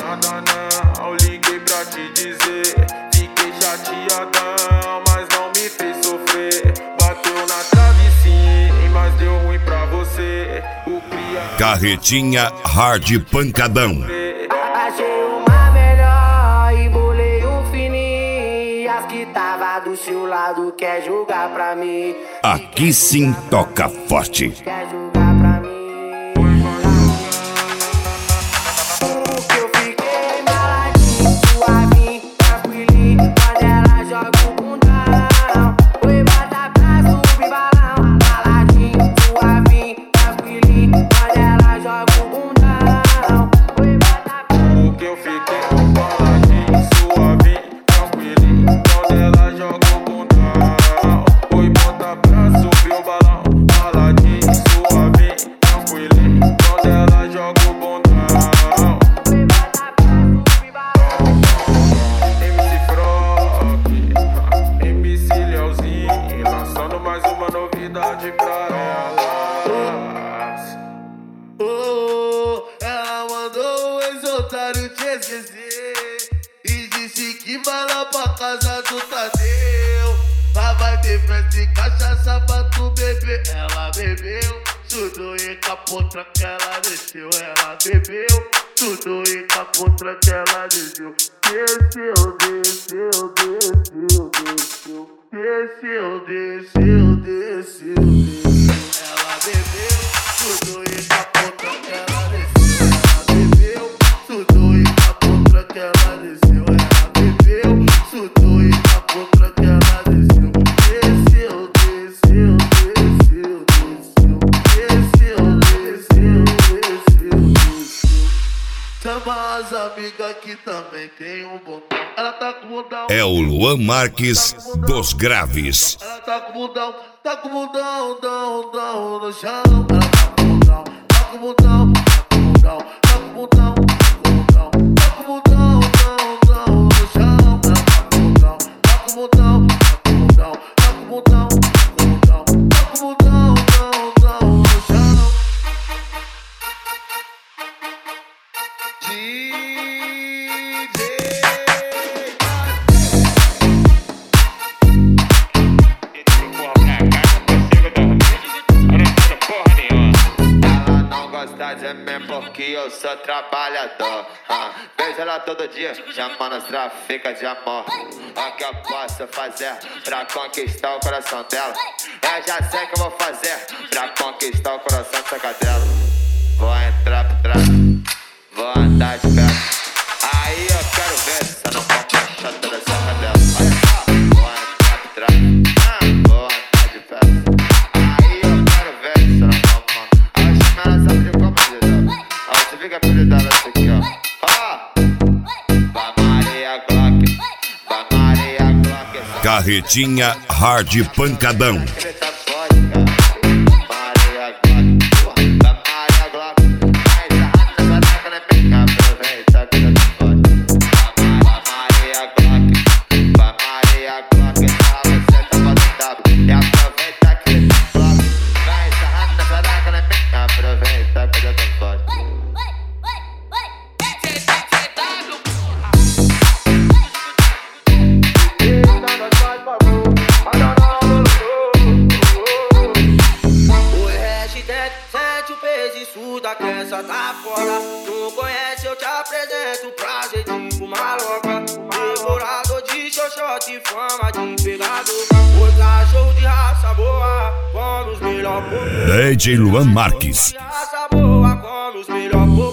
nada não, liguei pra te dizer. Fiquei chateadão, mas não me fez sofrer. Bateu na trave sim, mas deu ruim pra você. O cria... Carretinha Hard Pancadão. Achei uma melhor e bolei um fininho. As que tava do seu lado quer jogar pra mim. Aqui sim toca forte. Quer jogar pra mim. Porque eu fiquei maladinho, suavinho, tranquilinho. Quando ela joga o bundão, oi, bota pra subir balão. Maladinho, suavinho, tranquilinho. Quando ela joga o bundão, oi, bota pra... Porque eu fiquei baladinho, suavinho, tranquilinho. Quando ela joga o bundão, oi, bota pra subir o balão. Baladinho, suavinho, tranquilinho. Quando ela joga o bundão, MC Frog, MC Leozinho, lançando mais uma novidade pra elas. Ela mandou o ex-otário te esquecer e disse que vai lá pra casa do Tadeu. Lá vai ter festa e cachaça pra tu beber. Ela bebeu tudo e capô que ela desceu. Ela bebeu tudo e capô que ela desceu. Desceu, desceu, desceu, desceu. Desceu, desceu, desceu, desceu. Ela bebeu tudo e capô que ela desceu. Ela bebeu tudo e capô que ela desceu. Ela bebeu tudo e capô que ela desceu. Desceu, desceu, desceu, desceu. Desceu, desceu, desceu, desceu. Chama as amigas que também tem um bom. Ela tá com o bundão. É o Luan Marques dos Graves. Ela tá com o bundão, dão no chão. Ela tá com o bundão, tá com o bundão, tá com o bundão, tá com o bundão, tá com o bundão, dão no chão. Ela tá com o bundão, tá com o bundão, tá com o bundão, tá com o bundão, tá com o bundão, tá com o bundão, dão no chão. De mim porque eu sou trabalhador. Vejo ela todo dia, chamando as traficas de amor. O que eu posso fazer pra conquistar o coração dela? Eu já sei o que eu vou fazer pra conquistar o coração dessa cadela. Vou entrar por trás, vou andar de perto. Aí eu quero ver se eu não vou puxar toda essa cadela. Olha só, vou entrar por trás, vou andar de perto. Aí eu quero ver se eu não vou puxar. Aí eu chamo ela só de como você fica apelidada essa aqui, ó. Vai Maria Glock, vai Maria Glock. Carretinha Hard Pancadão. Ele tá forte, cara. Maria Glock, vai Maria Glock. Mas a rata só tá querendo pegar, aproveita que eu tô forte. Vai Maria Glock, vai Maria Glock. Ela você tá fazendo e aproveita que eu tô forte. Mas a rata só tá querendo pegar, aproveita que eu tô forte. Que essa tá fora. Não conhece, eu te apresento. Prazer de uma louca. Devorador de xoxote, fama de pegador. O cachorro de raça boa, come os melhor povo. DJ Luan Marques. De raça boa, come os melhor povo.